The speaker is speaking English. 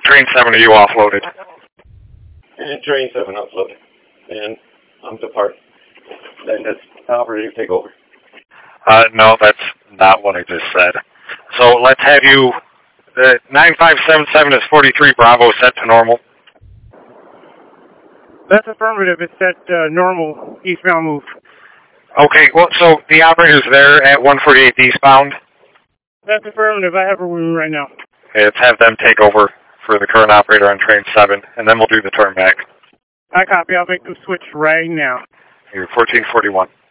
train 7, are you offloaded? And train 7 uploaded. And I'm depart. Then it's operator take over. No, that's not what I just said. So let's have you, the 9577 is 43 Bravo set to normal. That's affirmative. It's set normal eastbound move. Okay, well, so the operator's there at 148 eastbound. That's affirmative. I have a room right now. Okay, let's have them take over for the current operator on train 7, and then we'll do the turn back. I copy. I'll make the switch right now. You're 1441.